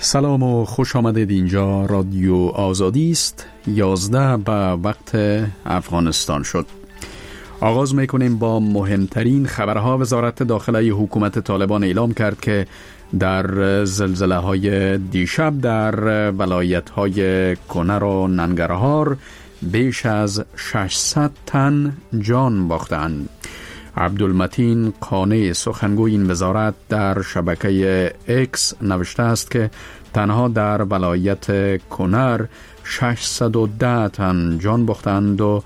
سلام و خوش آمدید. اینجا رادیو آزادی است. 11 به وقت افغانستان شد. آغاز میکنیم با مهمترین خبرها. وزارت داخلی حکومت طالبان اعلام کرد که در زلزله های دیشب در ولایت های کنر و ننگرهار بیش از 600 تن جان باختند. عبدالمتین قانع سخنگوی این وزارت در شبکه اکس نوشته است که تنها در ولایت کنر 610 تن جان باختند و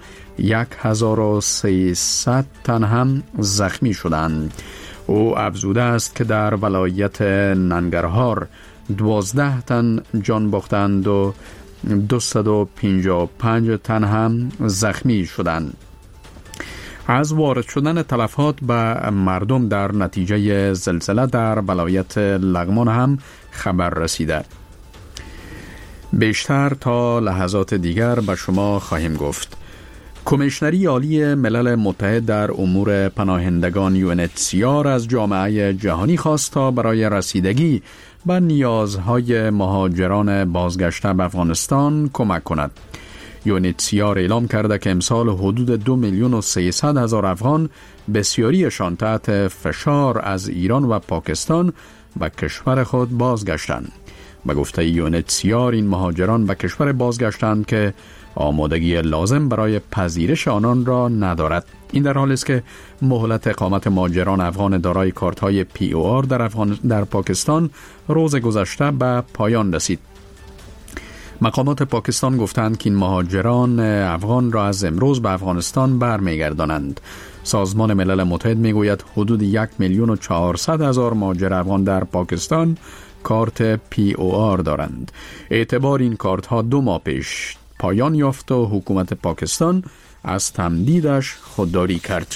1300 تن هم زخمی شدند. او افزوده است که در ولایت ننگرهار 12 تن جان باختند و 255 تن هم زخمی شدند. از وارد شدن تلفات به مردم در نتیجه زلزله در ولایت لغمان هم خبر رسیده. بیشتر تا لحظات دیگر به شما خواهیم گفت. کمیشنری عالی ملل متحد در امور پناهندگان UNHCR از جامعه جهانی خواست تا برای رسیدگی به نیازهای مهاجران بازگشته به افغانستان کمک کند. UNHCR اعلام کرده که امسال حدود 2,300,000 افغان، بسیاریشان تحت فشار، از ایران و پاکستان به کشور خود بازگشتند. به گفته UNHCR این مهاجران به کشور بازگشتند که آمادگی لازم برای پذیرش آنان را ندارد. این در حالی است که مهلت اقامت مهاجران افغان دارای کارت‌های POR در پاکستان روز گذشته به پایان رسید. مقامات پاکستان گفتند که این مهاجران افغان را از امروز به افغانستان برمیگردانند. سازمان ملل متحد میگوید حدود 1,400,000 مهاجر افغان در پاکستان کارت POR دارند. اعتبار این کارت ها 2 ماه پیش پایان یافت و حکومت پاکستان از تمدیدش خودداری کرد.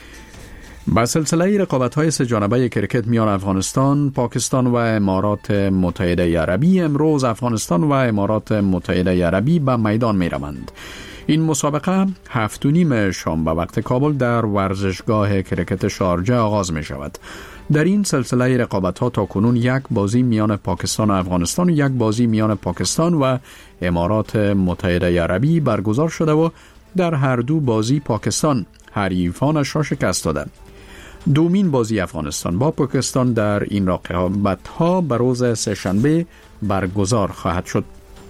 با سلسله رقابت‌های سه‌جانبه کرکت میان افغانستان، پاکستان و امارات متحده عربی، امروز افغانستان و امارات متحده عربی به میدان می‌روند. این مسابقه 7:30 شام به وقت کابل در ورزشگاه کرکت شارجه آغاز می‌شود. در این سلسله رقابت‌ها تاکنون 1 بازی میان پاکستان و افغانستان و 1 بازی میان پاکستان و امارات متحده عربی برگزار شده و در هر 2 بازی پاکستان حریفانش را شکست داده. دومین بازی افغانستان با پاکستان در این رقابت‌ها به روز سه‌شنبه برگزار خواهد شد.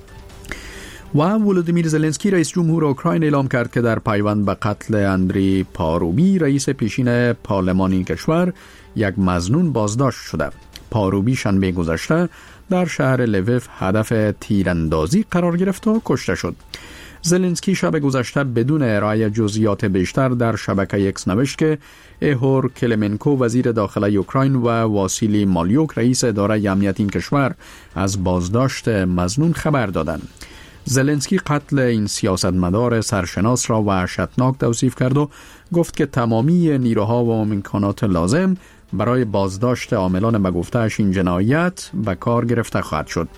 و ولودیمیر زلنسکی رئیس جمهور اوکراین اعلام کرد که در پیوند به قتل اندری پاروبی رئیس پیشین پارلمان این کشور یک مظنون بازداشت شده. پاروبی شنبه گذشته در شهر لویف هدف تیراندازی قرار گرفت و کشته شد. زلنسکی شب گذشته بدون ارائه جزئیات بیشتر در شبکه اکس نوشت که ایهور کلمنکو وزیر داخلی اوکراین و واسیلی مالیوک رئیس اداره امنیت این کشور از بازداشت مظنون خبر دادند. زلنسکی قتل این سیاستمدار سرشناس را وحشتناک توصیف کرد و گفت که تمامی نیروها و امکانات لازم برای بازداشت عاملان به گفته‌اش این جنایت به کار گرفته خواهد شد.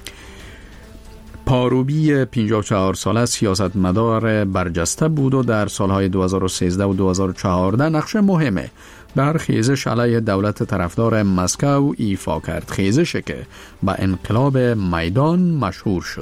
پاروبی 54 ساله سیاستمدار برجسته بود و در سالهای 2013 و 2014 نقش مهمه در خیزش علیه دولت طرفدار مسکو ایفا کرد، خیزشی که به انقلاب میدان مشهور شد.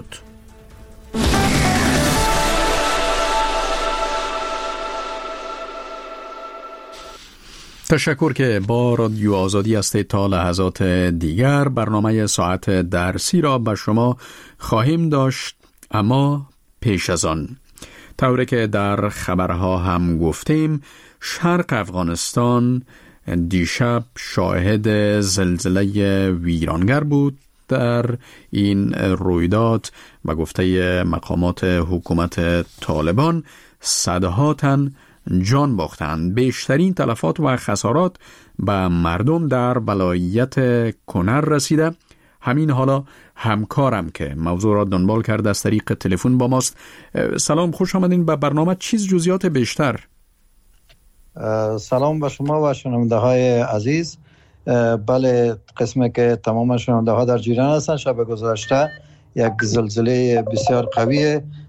تشکر که با رادیو آزادی هستید. تا لحظات دیگر برنامه ساعت درسی را به شما خواهیم داشت، اما پیش از آن طوری که در خبرها هم گفتیم، شرق افغانستان دیشب شاهد زلزله ویرانگر بود. در این رویداد به گفته مقامات حکومت طالبان صدها تن جان باختند. بیشترین تلفات و خسارات به مردم در ولایت کنر رسیده. همین حالا همکارم که موضوع را دنبال کرده از طریق تلفن با ماست. سلام، خوش آمدین به برنامه. چیز جزئیات بیشتر؟ سلام به شما و شنونده های عزیز. بله، قسمی که تمام شنونده ها در جریان هستند، شب گذشته یک زلزله بسیار قوی